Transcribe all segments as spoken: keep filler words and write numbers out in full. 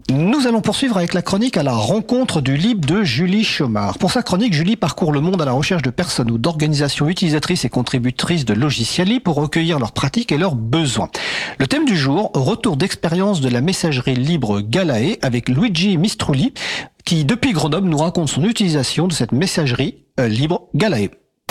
Nous allons poursuivre avec la chronique à la rencontre du libre de Julie Chomard. Pour sa chronique, Julie parcourt le monde à la recherche de personnes ou d'organisations utilisatrices et contributrices de logiciels libres pour recueillir leurs pratiques et leurs besoins. Le thème du jour, retour d'expérience de la messagerie libre Galae avec Luigi Mistrulli qui, depuis Grenoble, nous raconte son utilisation de cette messagerie euh, libre Galae.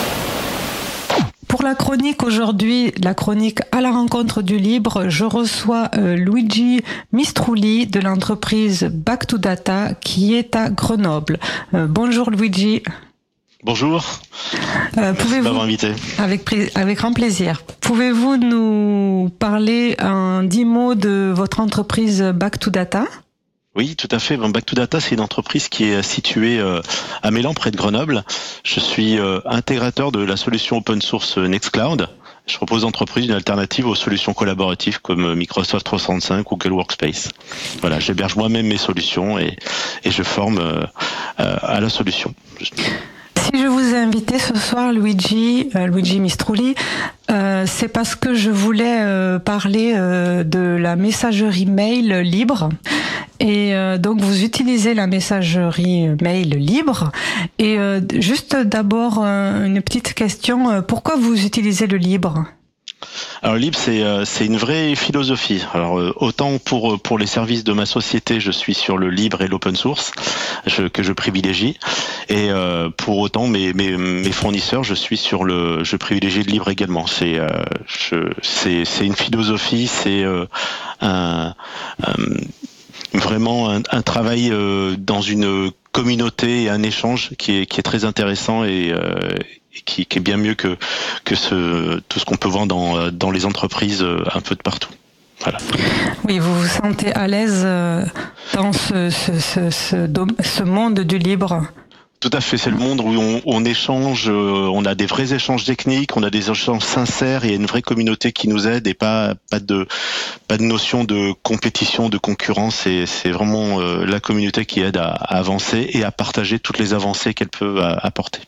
Pour la chronique aujourd'hui, la chronique à la rencontre du libre, je reçois euh, Luigi Mistrulli de l'entreprise Back to Data qui est à Grenoble. Euh, bonjour Luigi. Bonjour. Euh, pouvez-vous, Merci de m'avoir invité. Avec, avec grand plaisir. Pouvez-vous nous parler en dix mots de votre entreprise Back to Data ? Oui, tout à fait. Back to Data, c'est une entreprise qui est située à Mélan, près de Grenoble. Je suis intégrateur de la solution open source Nextcloud. Je propose aux entreprises une alternative aux solutions collaboratives comme Microsoft trois cent soixante-cinq ou Google Workspace. Voilà, j'héberge moi-même mes solutions et, et je forme euh, à la solution. Si je vous ai invité ce soir, Luigi, euh, Luigi Mistrulli, euh, c'est parce que je voulais euh, parler euh, de la messagerie mail libre. Et euh, donc vous utilisez la messagerie mail libre. Et euh, juste d'abord euh, une petite question, euh, pourquoi vous utilisez le libre ? Alors libre, c'est c'est une vraie philosophie. Alors autant pour pour les services de ma société, je suis sur le libre et l'open source je, que je privilégie, et euh, pour autant mes, mes mes fournisseurs, je suis sur le je privilégie le libre également. C'est euh, je c'est c'est une philosophie, c'est euh, un, un vraiment un, un travail euh, dans une communauté et un échange qui est qui est très intéressant et euh, Qui, qui est bien mieux que que ce tout ce qu'on peut voir dans dans les entreprises un peu de partout. Voilà. Oui, vous vous sentez à l'aise dans ce ce ce ce, ce monde du libre. Tout à fait, c'est le monde où on, on échange, on a des vrais échanges techniques, on a des échanges sincères, il y a une vraie communauté qui nous aide et pas pas de pas de notion de compétition, de concurrence. C'est c'est vraiment la communauté qui aide à, à avancer et à partager toutes les avancées qu'elle peut apporter.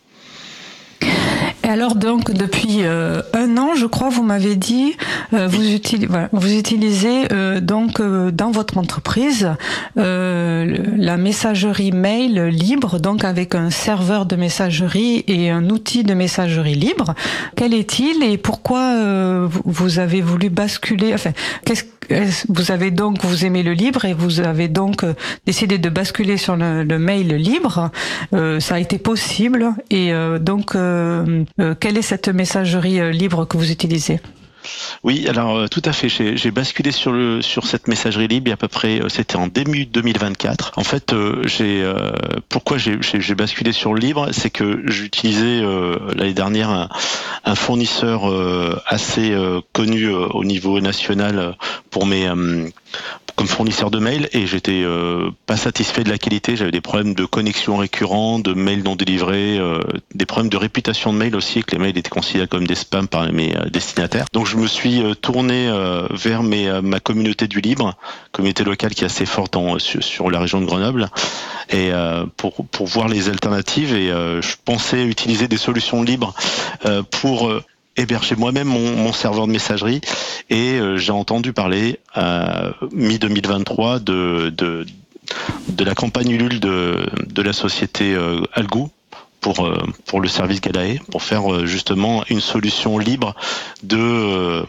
Et alors donc depuis euh, un an, je crois, vous m'avez dit, euh, vous, utilisez, voilà, vous utilisez euh, donc euh, dans votre entreprise euh, la messagerie mail libre, donc avec un serveur de messagerie et un outil de messagerie libre. Quel est-il et pourquoi euh, vous avez voulu basculer, enfin, qu'est-ce vous avez donc, vous aimez le libre et vous avez donc décidé de basculer sur le, le mail libre. Euh, ça a été possible. Et euh, donc, euh, euh, quelle est cette messagerie libre que vous utilisez ? Oui, alors tout à fait. J'ai, j'ai basculé sur le sur cette messagerie libre. Il y a à peu près, c'était en début deux mille vingt-quatre. En fait, euh, j'ai euh, pourquoi j'ai, j'ai j'ai basculé sur le libre, c'est que j'utilisais euh, l'année dernière un, un fournisseur euh, assez euh, connu euh, au niveau national pour mes euh, comme fournisseur de mail et j'étais euh, pas satisfait de la qualité. J'avais des problèmes de connexion récurrents, de mails non délivrés, euh, des problèmes de réputation de mail aussi, que les mails étaient considérés comme des spams par mes euh, destinataires. Donc je me suis euh, tourné euh, vers mes, euh, ma communauté du libre, communauté locale qui est assez forte en, sur, sur la région de Grenoble, et euh, pour pour voir les alternatives. Et euh, je pensais utiliser des solutions libres euh, pour euh, héberger moi-même mon, mon serveur de messagerie et euh, j'ai entendu parler euh, mi deux mille vingt-trois de de de la campagne Ulule de de la société euh, Algou pour euh, pour le service Galae, pour faire euh, justement une solution libre de euh,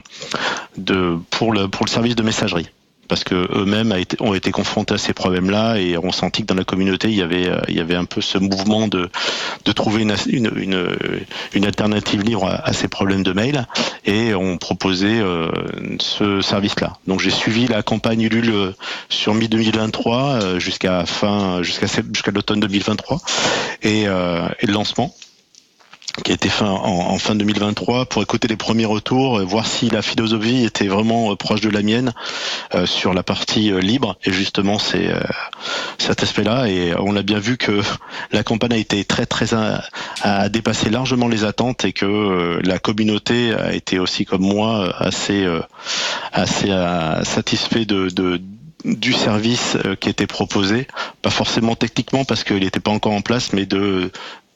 de pour le pour le service de messagerie. Parce que eux-mêmes a été, ont été confrontés à ces problèmes-là et ont senti que dans la communauté il y avait il y avait un peu ce mouvement de de trouver une une une, une alternative libre à, à ces problèmes de mail et ont proposé euh, ce service-là. Donc j'ai suivi la campagne Ulule sur mi deux mille vingt-trois euh, jusqu'à fin jusqu'à jusqu'à l'automne deux mille vingt-trois et, euh, et le lancement qui a été fait en, en fin deux mille vingt-trois pour écouter les premiers retours, voir si la philosophie était vraiment proche de la mienne euh, sur la partie euh, libre. Et justement, c'est euh, cet aspect-là. Et on a bien vu que la campagne a été très, très a, a dépassé largement les attentes et que euh, la communauté a été aussi comme moi assez, euh, assez euh, satisfait de, de du service qui était proposé, pas forcément techniquement parce qu'il n'était pas encore en place, mais de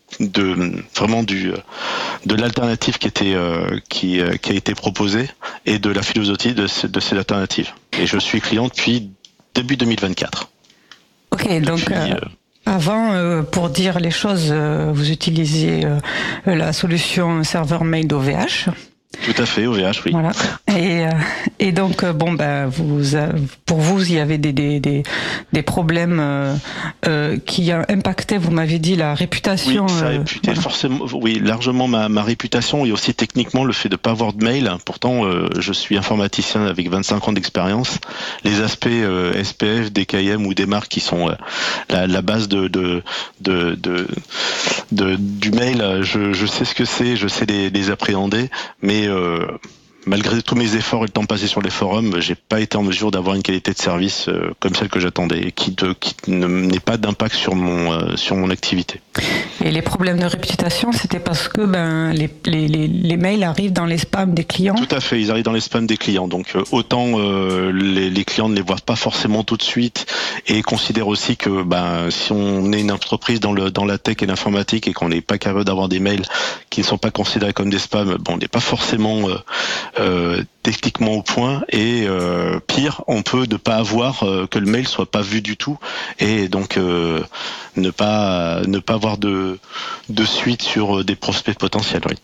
de vraiment du de l'alternative qui était euh, qui euh, qui a été proposée et de la philosophie de, de cette alternative. Et je suis client depuis début deux mille vingt-quatre. Ok, donc Depuis, euh, avant, euh, pour dire les choses, euh, vous utilisiez euh, la solution serveur mail d'O V H. Tout à fait, O V H, oui. Voilà. Et, euh, et donc, euh, bon, ben, vous, euh, pour vous, il y avait des, des, des, des problèmes euh, euh, qui impactaient, vous m'avez dit, la réputation. Oui, ça a euh, réputé voilà. forcément, oui, largement ma, ma réputation et aussi techniquement le fait de ne pas avoir de mail. Pourtant, euh, je suis informaticien avec vingt-cinq ans d'expérience. Les aspects euh, S P F, D K I M ou des marques qui sont euh, la, la base de, de, de, de, de, du mail, je, je sais ce que c'est, je sais les, les appréhender, mais Euh, malgré tous mes efforts et le temps passé sur les forums, j'ai pas été en mesure d'avoir une qualité de service euh, comme celle que j'attendais, qui, de, qui n'ait pas d'impact sur mon euh, sur mon activité. Et les problèmes de réputation, c'était parce que ben les, les, les, les mails arrivent dans les spams des clients. Tout à fait, ils arrivent dans les spams des clients. Donc euh, autant euh, les, les clients ne les voient pas forcément tout de suite et considèrent aussi que ben si on est une entreprise dans le dans la tech et l'informatique et qu'on n'est pas capable d'avoir des mails qui ne sont pas considérés comme des spams, bon, on n'est pas forcément euh, euh, techniquement au point et euh, pire, on peut ne pas avoir euh, que le mail soit pas vu du tout et donc euh, ne pas ne pas avoir de de suite sur des prospects potentiels. Oui.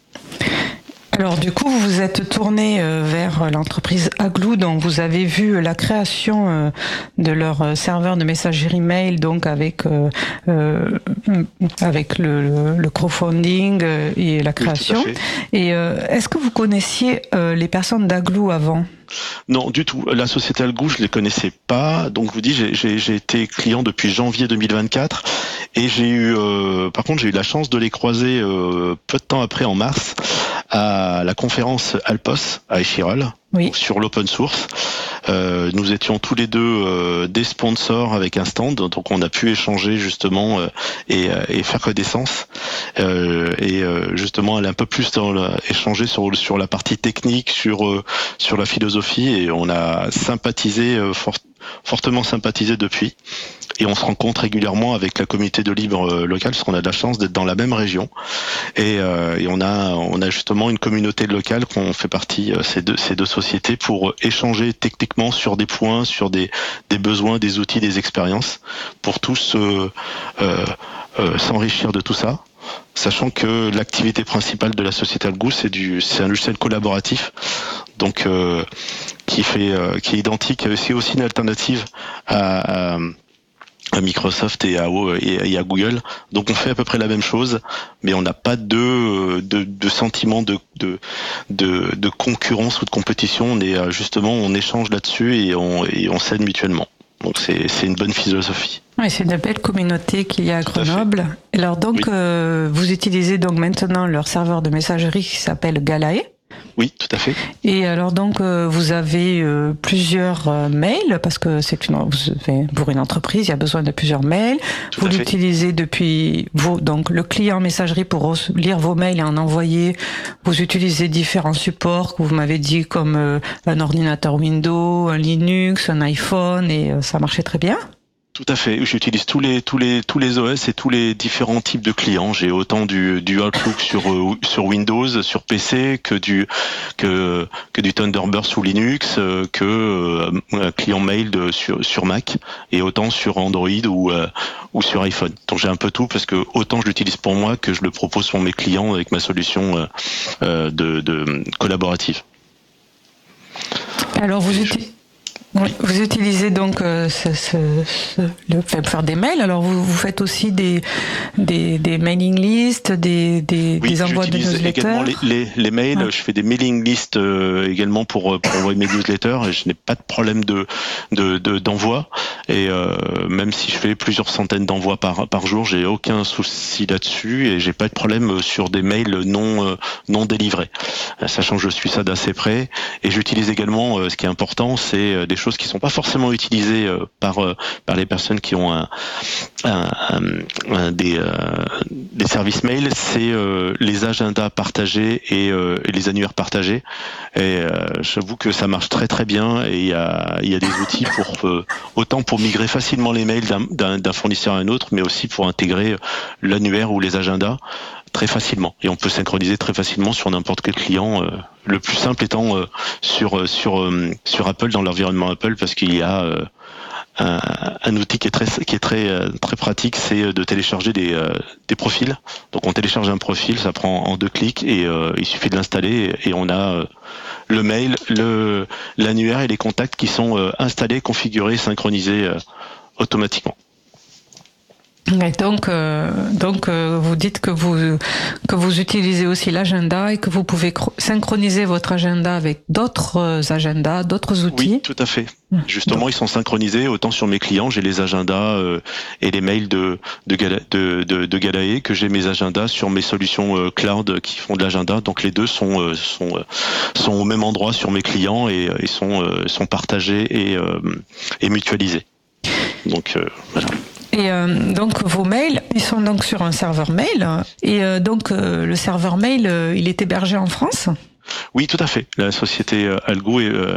Alors du coup, vous vous êtes tourné vers l'entreprise Agloo, donc vous avez vu la création de leur serveur de messagerie mail, donc avec euh, euh, avec le, le crowdfunding et la création. Oui, et euh, est-ce que vous connaissiez euh, les personnes d'Agloo avant ? Non, du tout. La société Agloo, je les connaissais pas. Donc, je vous dis, j'ai, j'ai, j'ai été client depuis janvier deux mille vingt-quatre et j'ai eu, euh, par contre, j'ai eu la chance de les croiser euh, peu de temps après, en mars, à la conférence Alpos à Échirol, oui. sur l'open source. Euh, nous étions tous les deux euh, des sponsors avec un stand, donc on a pu échanger justement euh, et, et faire connaissance euh, et euh, justement aller un peu plus dans la, échanger sur sur la partie technique, sur euh, sur la philosophie et on a sympathisé euh, fort, fortement sympathisé depuis. Et on se rencontre régulièrement avec la communauté de libre euh, locale parce qu'on a de la chance d'être dans la même région et, euh, et on a on a justement une communauté locale qu'on fait partie euh, ces deux ces deux sociétés pour échanger techniquement sur des points, sur des des besoins, des outils, des expériences pour tous euh, euh, euh, s'enrichir de tout ça. Sachant que l'activité principale de la société Agloo, c'est du c'est un logiciel collaboratif donc euh, qui fait euh, qui est identique, c'est aussi une alternative à, à à Microsoft et à, et à Google. Donc on fait à peu près la même chose, mais on n'a pas de, de, de sentiment de, de, de, de concurrence ou de compétition. On est justement, on échange là-dessus et on, et on s'aide mutuellement. Donc c'est, c'est une bonne philosophie. Oui, c'est une belle communauté qu'il y a à Grenoble. À Alors donc, oui. euh, vous utilisez donc maintenant leur serveur de messagerie qui s'appelle Galae. Oui, tout à fait. Et alors donc euh, vous avez euh, plusieurs euh, mails parce que c'est une pour une entreprise il y a besoin de plusieurs mails. Tout vous l'utilisez depuis vos donc le client messagerie pour lire vos mails et en envoyer. Vous utilisez différents supports que vous m'avez dit comme euh, un ordinateur Windows, un Linux, un iPhone et euh, ça marchait très bien. Tout à fait. J'utilise tous les tous les tous les O S et tous les différents types de clients. J'ai autant du du Outlook sur euh, sur Windows, sur P C que du que que du Thunderbird sous Linux, euh, que euh, un client mail de, sur sur Mac et autant sur Android ou euh, ou sur iPhone. Donc j'ai un peu tout parce que autant je l'utilise pour moi que je le propose pour mes clients avec ma solution euh, euh, de de collaborative. Alors vous utilisez Oui, vous utilisez donc euh, ce, ce, ce, le fait pour faire des mails. Alors vous, vous faites aussi des des, des mailing lists, des des, oui, des envois de newsletters. Également les, les, les mails. Ah. Je fais des mailing lists euh, également pour pour envoyer mes newsletters. Et je n'ai pas de problème de de, de d'envoi. Et euh, même si je fais plusieurs centaines d'envois par par jour, j'ai aucun souci là-dessus et j'ai pas de problème sur des mails non euh, non délivrés. Sachant que je suis ça d'assez près. Et j'utilise également euh, ce qui est important, c'est des choses qui sont pas forcément utilisées euh, par euh, par les personnes qui ont un, un, un, un des euh, des services mail, c'est euh, les agendas partagés et, euh, et les annuaires partagés. Et euh, j'avoue que ça marche très très bien et il y a il y a des outils pour euh, autant pour migrer facilement les mails d'un, d'un, d'un fournisseur à un autre, mais aussi pour intégrer l'annuaire ou les agendas très facilement. Et on peut synchroniser très facilement sur n'importe quel client. Euh, le plus simple étant euh, sur sur euh, sur Apple dans l'environnement Apple parce qu'il y a euh, un, un outil qui est très qui est très très pratique, c'est de télécharger des des profils. Donc on télécharge un profil, ça prend en deux clics et euh, il suffit de l'installer et, et on a euh, le mail, le l'annuaire et les contacts qui sont euh, installés, configurés, synchronisés euh, automatiquement. Et donc, euh, donc euh, vous dites que vous que vous utilisez aussi l'agenda et que vous pouvez synchroniser votre agenda avec d'autres agendas, d'autres outils. Oui, tout à fait. Justement, donc, ils sont synchronisés. Autant sur mes clients, j'ai les agendas euh, et les mails de de, Gala, de, de, de Galae que j'ai mes agendas sur mes solutions euh, cloud qui font de l'agenda. Donc les deux sont euh, sont euh, sont au même endroit sur mes clients et, et sont euh, sont partagés et euh, et mutualisés. Donc euh, voilà. Et euh, donc vos mails, ils sont donc sur un serveur mail. Et euh, donc euh, le serveur mail, euh, il est hébergé en France ? Oui, tout à fait. La société euh, Algo euh,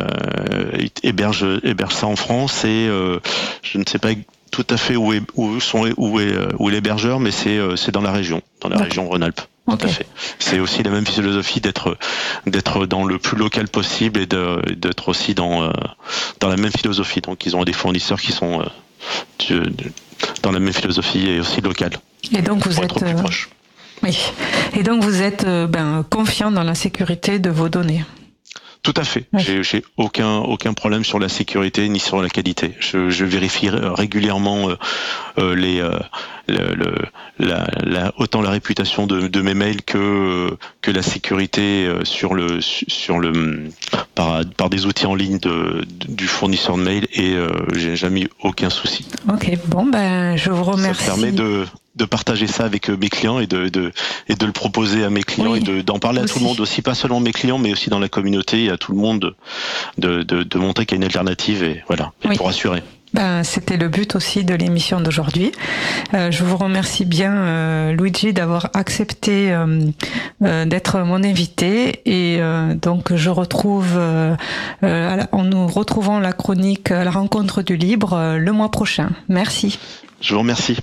héberge héberge ça en France et euh, je ne sais pas tout à fait où est où sont où est où est l'hébergeur, mais c'est c'est dans la région, dans la okay. région Rhône-Alpes. Tout okay. à fait. C'est aussi la même philosophie d'être d'être dans le plus local possible et de, d'être aussi dans euh, dans la même philosophie. Donc ils ont des fournisseurs qui sont euh, de, de, dans la même philosophie et aussi locale. Et donc vous êtes plus proche. Oui. Et donc vous êtes ben, confiant dans la sécurité de vos données. Tout à fait. Oui. J'ai, j'ai aucun aucun problème sur la sécurité ni sur la qualité. Je, je vérifie régulièrement euh, euh, les euh, le, le, la, la, autant la réputation de, de mes mails que que la sécurité sur le sur le par par des outils en ligne de, de du fournisseur de mails et euh, j'ai jamais eu aucun souci. Ok. Bon ben je vous remercie. Ça permet de de partager ça avec mes clients et de, de et de le proposer à mes clients oui, et de, d'en parler à aussi. Tout le monde aussi, pas seulement mes clients mais aussi dans la communauté et à tout le monde de, de, de montrer qu'il y a une alternative et voilà, et oui. pour assurer. Ben, c'était le but aussi de l'émission d'aujourd'hui. Euh, je vous remercie bien, euh, Luigi, d'avoir accepté euh, euh, d'être mon invité. Et euh, donc, je retrouve, euh, euh, en nous retrouvant la chronique à la rencontre du libre euh, le mois prochain. Merci. Je vous remercie.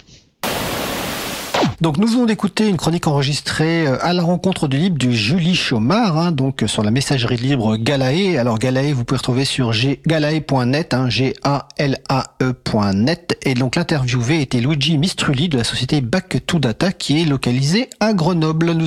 Donc nous venons d'écouter une chronique enregistrée à la rencontre du libre du Julie Chaumard, hein, donc sur la messagerie libre Galae. Alors Galae, vous pouvez retrouver sur galae point net, hein, G A L A E point net. Et donc l'interviewé était Luigi Mistrulli de la société Back to Data qui est localisée à Grenoble. Nous